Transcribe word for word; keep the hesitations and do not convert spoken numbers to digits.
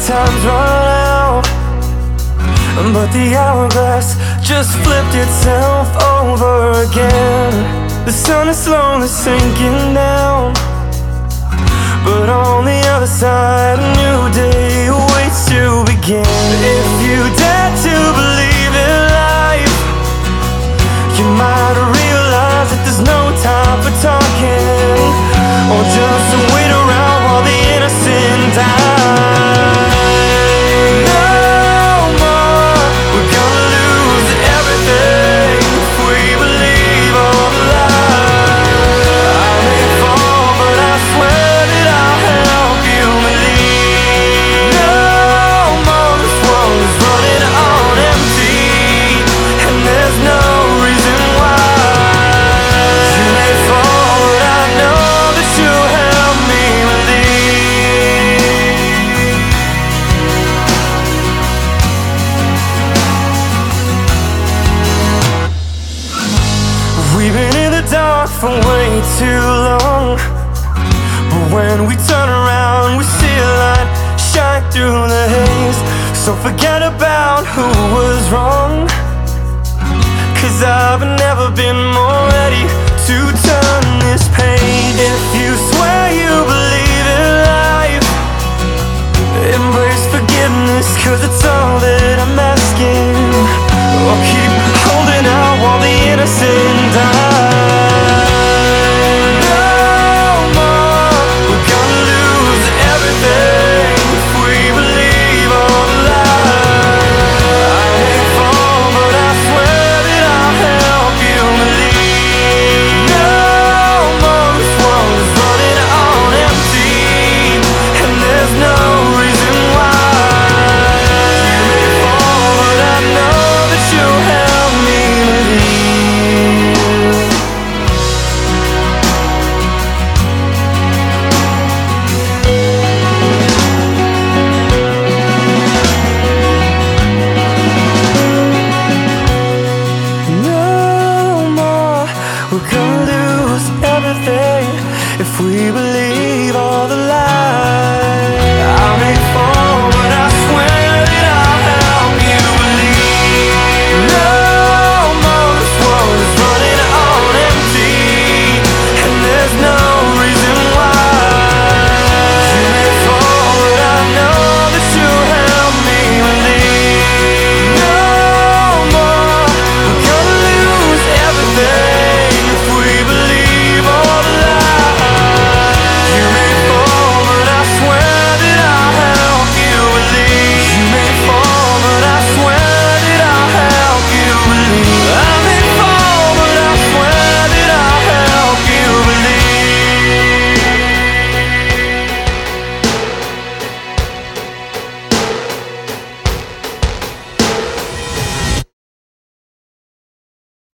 time's run out, but the hourglass just flipped itself over again. The sun is slowly sinking down, but on the other side a new day waits to begin. If you dare to believe in life, you might realize that there's no time for talking, or just to wait around while the innocent die. No more, we're gonna lose everything if we believe all the lies. I may fall, but I swear that I'll help you believe. No more, this world is running on empty, and there's no reason why. You may fall, but I know that you'll help me believe. We've been in the dark for way too long, but when we turn around we see a light shine through the haze. So forget about who was wrong, 'cause I've never been